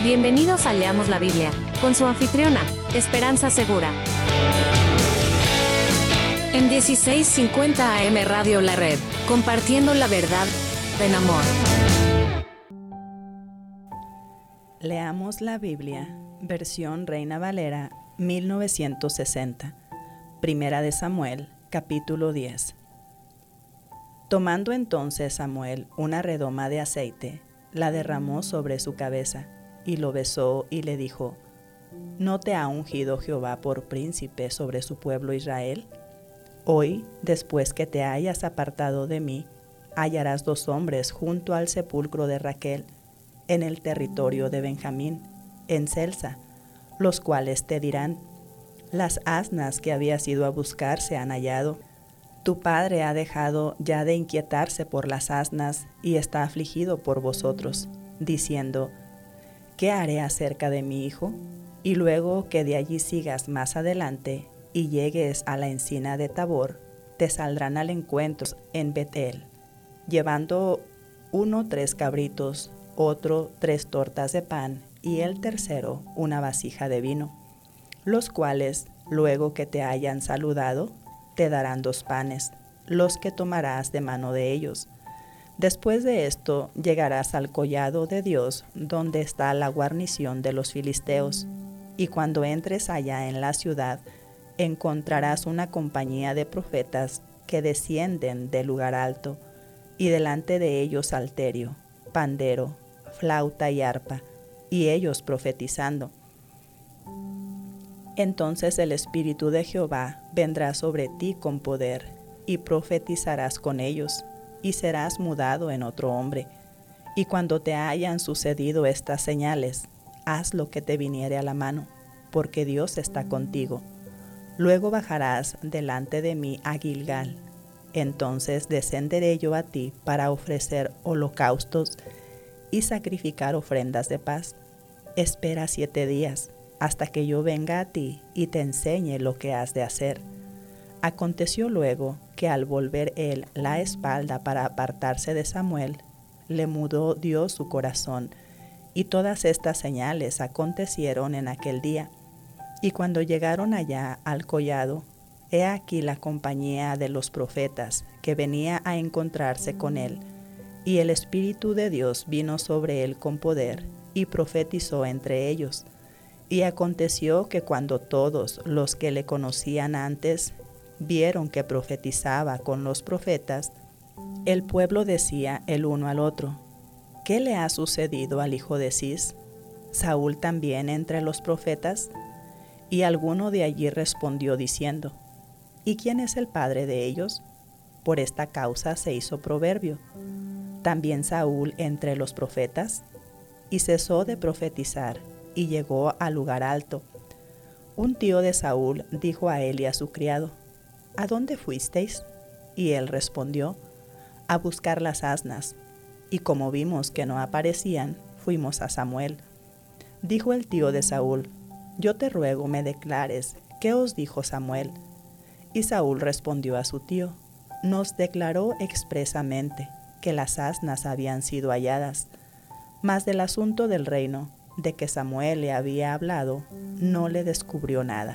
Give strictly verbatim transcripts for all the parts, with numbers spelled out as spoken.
Bienvenidos a Leamos la Biblia, con su anfitriona, Esperanza Segura. En dieciséis cincuenta A M Radio La Red, compartiendo la verdad en amor. Leamos la Biblia, versión Reina Valera, mil novecientos sesenta. Primera de Samuel, capítulo diez. Tomando entonces Samuel una redoma de aceite, la derramó sobre su cabeza, y lo besó y le dijo: ¿No te ha ungido Jehová por príncipe sobre su pueblo Israel? Hoy, después que te hayas apartado de mí, hallarás dos hombres junto al sepulcro de Raquel, en el territorio de Benjamín, en Selsa, los cuales te dirán: las asnas que habías ido a buscar se han hallado. Tu padre ha dejado ya de inquietarse por las asnas y está afligido por vosotros, diciendo: ¿qué haré acerca de mi hijo? Y luego que de allí sigas más adelante y llegues a la encina de Tabor, te saldrán al encuentro en Betel, llevando uno tres cabritos, otro tres tortas de pan y el tercero una vasija de vino, los cuales, luego que te hayan saludado, te darán dos panes, los que tomarás de mano de ellos. Después de esto llegarás al collado de Dios, donde está la guarnición de los filisteos, y cuando entres allá en la ciudad, encontrarás una compañía de profetas que descienden del lugar alto, y delante de ellos salterio, pandero, flauta y arpa, y ellos profetizando. Entonces el Espíritu de Jehová vendrá sobre ti con poder, y profetizarás con ellos, y serás mudado en otro hombre. Y cuando te hayan sucedido estas señales, haz lo que te viniere a la mano, porque Dios está contigo. Luego bajarás delante de mí a Gilgal. Entonces descenderé yo a ti para ofrecer holocaustos y sacrificar ofrendas de paz. Espera siete días, hasta que yo venga a ti y te enseñe lo que has de hacer. Aconteció luego que al volver él la espalda para apartarse de Samuel, le mudó Dios su corazón, y todas estas señales acontecieron en aquel día. Y cuando llegaron allá al collado, he aquí la compañía de los profetas que venía a encontrarse con él, y el Espíritu de Dios vino sobre él con poder, y profetizó entre ellos. Y aconteció que cuando todos los que le conocían antes vieron que profetizaba con los profetas, el pueblo decía el uno al otro: ¿qué le ha sucedido al hijo de Cis? ¿Saúl también entre los profetas? Y alguno de allí respondió diciendo: ¿y quién es el padre de ellos? Por esta causa se hizo proverbio: ¿también Saúl entre los profetas? Y cesó de profetizar, y llegó al lugar alto. Un tío de Saúl dijo a él y a su criado: ¿a dónde fuisteis? Y él respondió: a buscar las asnas. Y como vimos que no aparecían, fuimos a Samuel. Dijo el tío de Saúl: yo te ruego me declares, ¿qué os dijo Samuel? Y Saúl respondió a su tío: nos declaró expresamente que las asnas habían sido halladas, mas del asunto del reino, de que Samuel le había hablado, no le descubrió nada.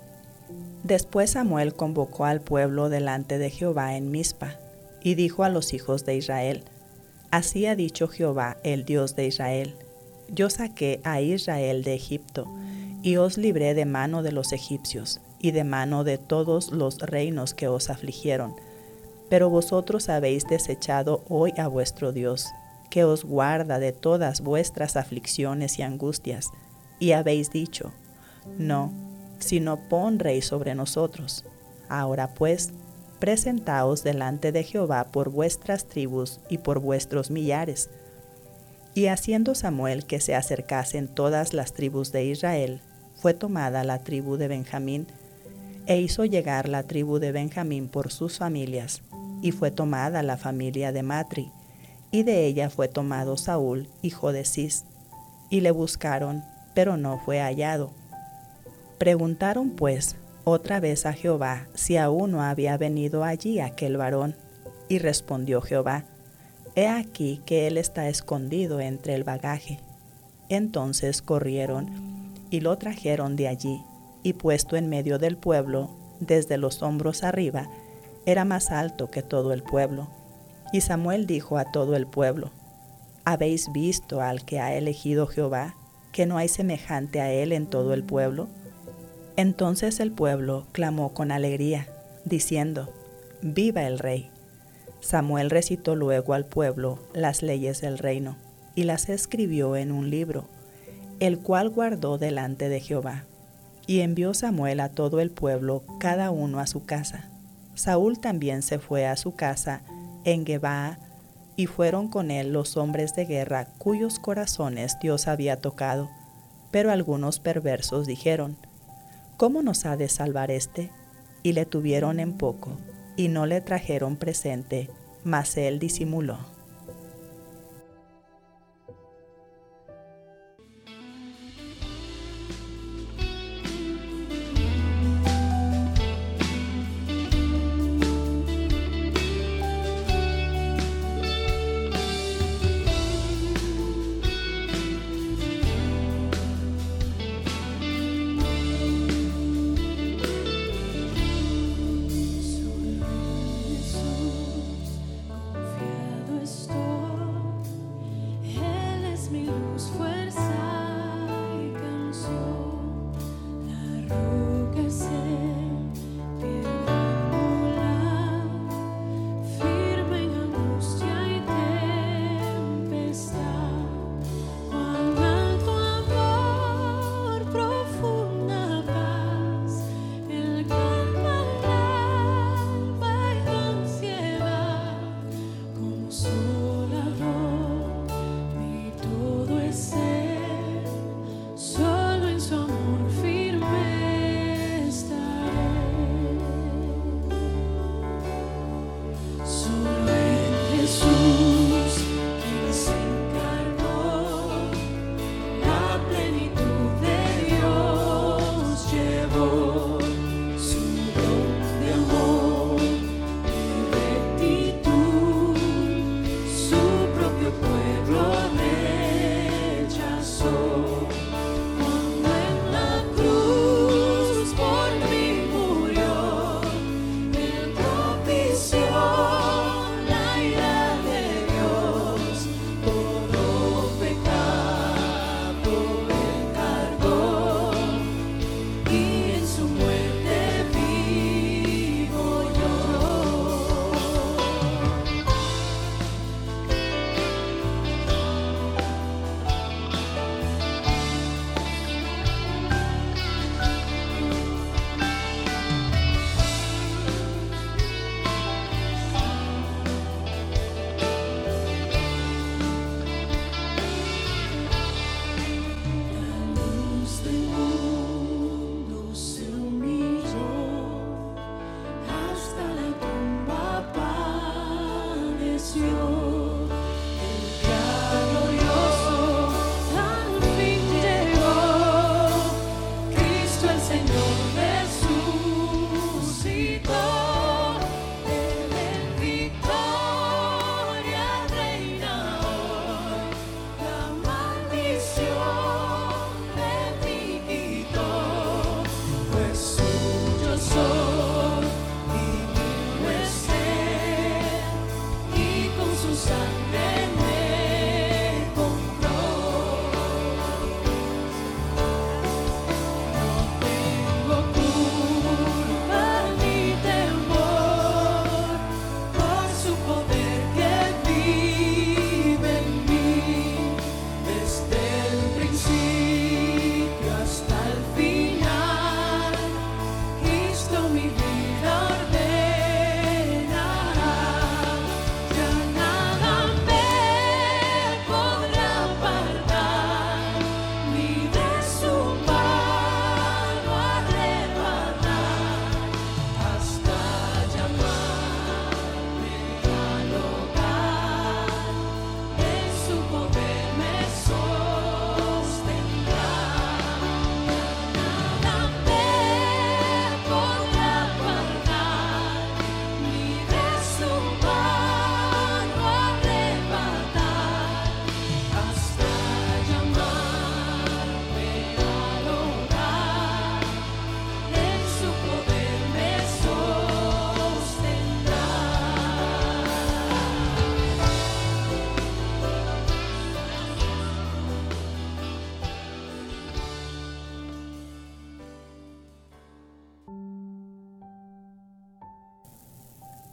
Después Samuel convocó al pueblo delante de Jehová en Mizpa, y dijo a los hijos de Israel: así ha dicho Jehová, el Dios de Israel: yo saqué a Israel de Egipto, y os libré de mano de los egipcios, y de mano de todos los reinos que os afligieron. Pero vosotros habéis desechado hoy a vuestro Dios, que os guarda de todas vuestras aflicciones y angustias, y habéis dicho: no, sino pon rey sobre nosotros. Ahora pues, presentaos delante de Jehová por vuestras tribus y por vuestros millares. Y haciendo Samuel que se acercasen todas las tribus de Israel, fue tomada la tribu de Benjamín, e hizo llegar la tribu de Benjamín por sus familias, y fue tomada la familia de Matri, y de ella fue tomado Saúl, hijo de Cis, y le buscaron, pero no fue hallado. Preguntaron pues otra vez a Jehová si aún no había venido allí aquel varón, y respondió Jehová: he aquí que él está escondido entre el bagaje. Entonces corrieron y lo trajeron de allí, y puesto en medio del pueblo, desde los hombros arriba, era más alto que todo el pueblo. Y Samuel dijo a todo el pueblo: ¿Habéis visto al que ha elegido Jehová, que no hay semejante a él en todo el pueblo? Entonces el pueblo clamó con alegría, diciendo: ¡Viva el rey! Samuel recitó luego al pueblo las leyes del reino, y las escribió en un libro, el cual guardó delante de Jehová. Y envió Samuel a todo el pueblo, cada uno a su casa. Saúl también se fue a su casa en Gebaa, y fueron con él los hombres de guerra cuyos corazones Dios había tocado. Pero algunos perversos dijeron: ¿Cómo nos ha de salvar éste? Y le tuvieron en poco, y no le trajeron presente, mas él disimuló.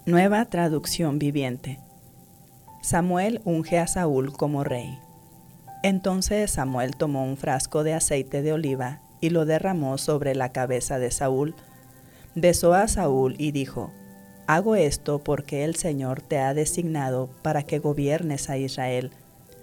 Nueva traducción viviente. Samuel unge a Saúl como rey. Entonces Samuel tomó un frasco de aceite de oliva y lo derramó sobre la cabeza de Saúl. Besó a Saúl y dijo: Hago esto porque el Señor te ha designado para que gobiernes a Israel,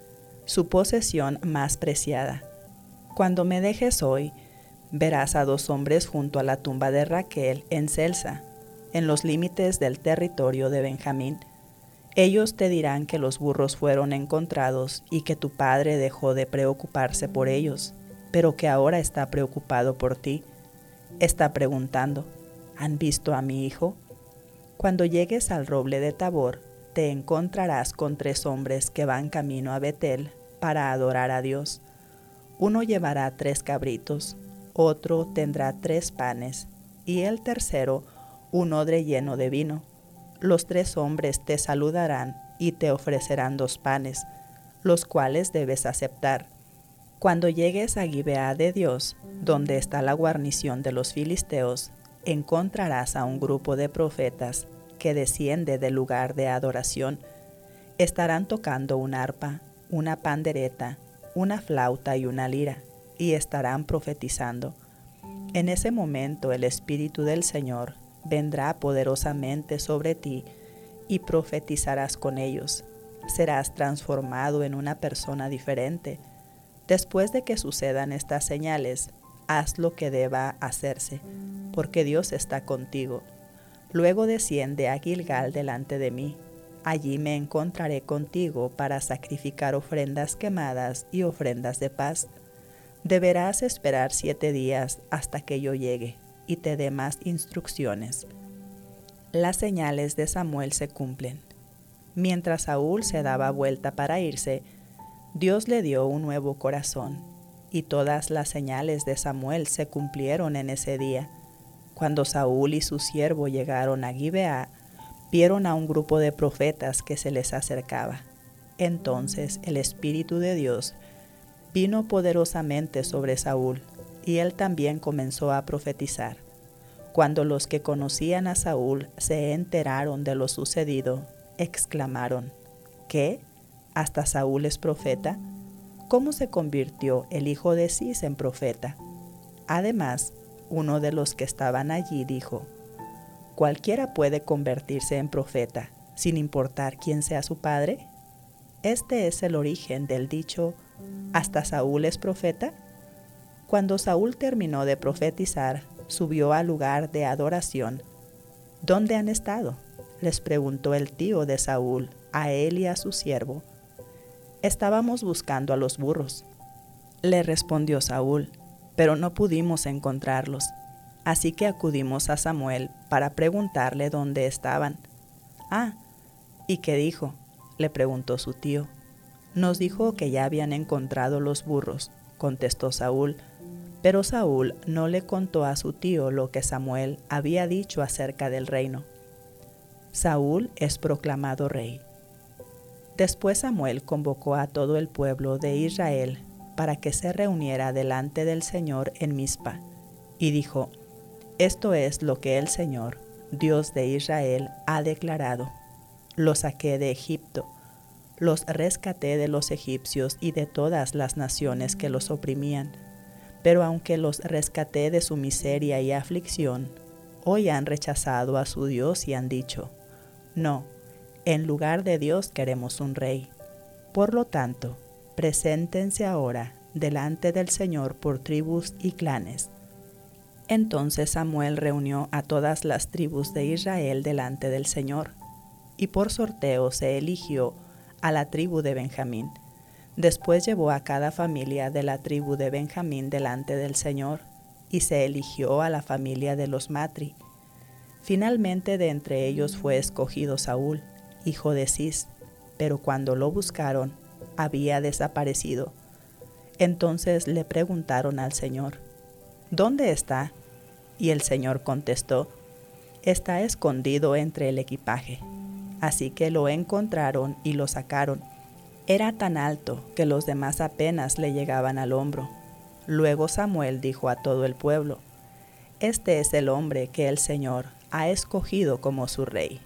su posesión más preciada. Cuando me dejes hoy, verás a dos hombres junto a la tumba de Raquel en Selsa, en los límites del territorio de Benjamín. Ellos te dirán que los burros fueron encontrados y que tu padre dejó de preocuparse por ellos, pero que ahora está preocupado por ti. Está preguntando: ¿han visto a mi hijo? Cuando llegues al roble de Tabor, te encontrarás con tres hombres que van camino a Betel para adorar a Dios. Uno llevará tres cabritos, otro tendrá tres panes, y el tercero un odre lleno de vino. Los tres hombres te saludarán y te ofrecerán dos panes, los cuales debes aceptar. Cuando llegues a Gibeá de Dios, donde está la guarnición de los filisteos, encontrarás a un grupo de profetas que desciende del lugar de adoración. Estarán tocando un arpa, una pandereta, una flauta y una lira, y estarán profetizando. En ese momento el Espíritu del Señor vendrá poderosamente sobre ti y profetizarás con ellos. Serás transformado en una persona diferente. Después de que sucedan estas señales, haz lo que deba hacerse, porque Dios está contigo. Luego desciende a Gilgal delante de mí. Allí me encontraré contigo para sacrificar ofrendas quemadas y ofrendas de paz. Deberás esperar siete días hasta que yo llegue y te dé más instrucciones. Las señales de Samuel se cumplen. Mientras Saúl se daba vuelta para irse, Dios le dio un nuevo corazón, y todas las señales de Samuel se cumplieron en ese día. Cuando Saúl y su siervo llegaron a Gibeá, vieron a un grupo de profetas que se les acercaba. Entonces el Espíritu de Dios vino poderosamente sobre Saúl, y él también comenzó a profetizar. Cuando los que conocían a Saúl se enteraron de lo sucedido, exclamaron: ¿qué? ¿Hasta Saúl es profeta? ¿Cómo se convirtió el hijo de Cis en profeta? Además, uno de los que estaban allí dijo: ¿cualquiera puede convertirse en profeta, sin importar quién sea su padre? Este es el origen del dicho: ¿hasta Saúl es profeta? Cuando Saúl terminó de profetizar, subió al lugar de adoración. ¿Dónde han estado?, les preguntó el tío de Saúl a él y a su siervo. Estábamos buscando a los burros, le respondió Saúl, pero no pudimos encontrarlos. Así que acudimos a Samuel para preguntarle dónde estaban. Ah, ¿y qué dijo?, le preguntó su tío. Nos dijo que ya habían encontrado los burros, contestó Saúl, pero Saúl no le contó a su tío lo que Samuel había dicho acerca del reino. Saúl es proclamado rey. Después Samuel convocó a todo el pueblo de Israel para que se reuniera delante del Señor en Mizpa, y dijo: esto es lo que el Señor, Dios de Israel, ha declarado. Los saqué de Egipto, los rescaté de los egipcios y de todas las naciones que los oprimían. Pero aunque los rescaté de su miseria y aflicción, hoy han rechazado a su Dios y han dicho: no, en lugar de Dios queremos un rey. Por lo tanto, preséntense ahora delante del Señor por tribus y clanes. Entonces Samuel reunió a todas las tribus de Israel delante del Señor, y por sorteo se eligió a la tribu de Benjamín. Después llevó a cada familia de la tribu de Benjamín delante del Señor, y se eligió a la familia de los Matri. Finalmente de entre ellos fue escogido Saúl, hijo de Cis, pero cuando lo buscaron, había desaparecido. Entonces le preguntaron al Señor: ¿dónde está? Y el Señor contestó: está escondido entre el equipaje. Así que lo encontraron y lo sacaron. Era tan alto que los demás apenas le llegaban al hombro. Luego Samuel dijo a todo el pueblo: este es el hombre que el Señor ha escogido como su rey.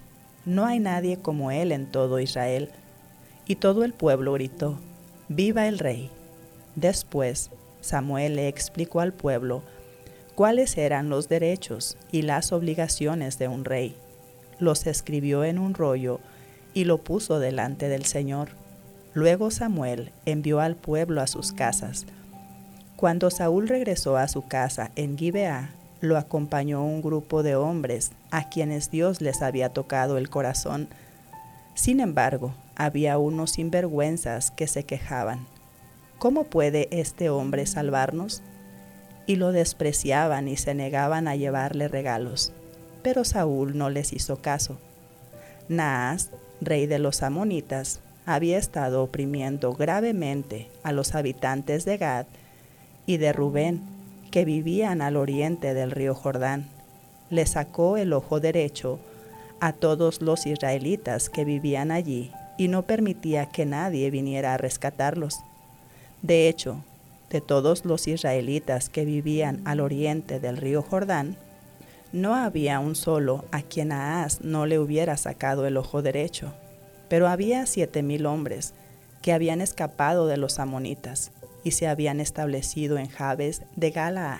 no hay nadie como él en todo Israel. Y todo el pueblo gritó, ¡viva el rey! Después, Samuel le explicó al pueblo cuáles eran los derechos y las obligaciones de un rey. Los escribió en un rollo y lo puso delante del Señor. Luego Samuel envió al pueblo a sus casas. Cuando Saúl regresó a su casa en Gibeá, lo acompañó un grupo de hombres a quienes Dios les había tocado el corazón. Sin embargo, había unos sinvergüenzas que se quejaban. ¿Cómo puede este hombre salvarnos? Y lo despreciaban y se negaban a llevarle regalos. Pero Saúl no les hizo caso. Naas, rey de los amonitas, había estado oprimiendo gravemente a los habitantes de Gad y de Rubén, que vivían al oriente del río Jordán. Le sacó el ojo derecho a todos los israelitas que vivían allí y no permitía que nadie viniera a rescatarlos. De hecho, de todos los israelitas que vivían al oriente del río Jordán, no había un solo a quien Ahaz no le hubiera sacado el ojo derecho, pero había siete mil hombres que habían escapado de los amonitas y se habían establecido en Jabes de Galaad.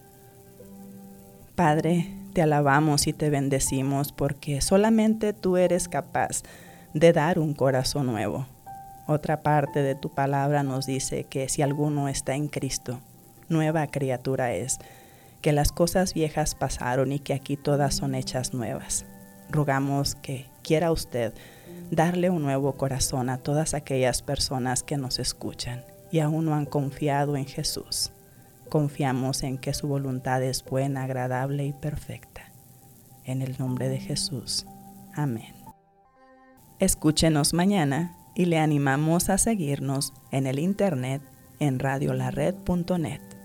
Padre, te alabamos y te bendecimos porque solamente tú eres capaz de dar un corazón nuevo. Otra parte de tu palabra nos dice que si alguno está en Cristo, nueva criatura es, que las cosas viejas pasaron y que aquí todas son hechas nuevas. Rogamos que quiera usted darle un nuevo corazón a todas aquellas personas que nos escuchan y aún no han confiado en Jesús. Confiamos en que su voluntad es buena, agradable y perfecta. En el nombre de Jesús. Amén. Escúchenos mañana y le animamos a seguirnos en el internet en radio la red punto net.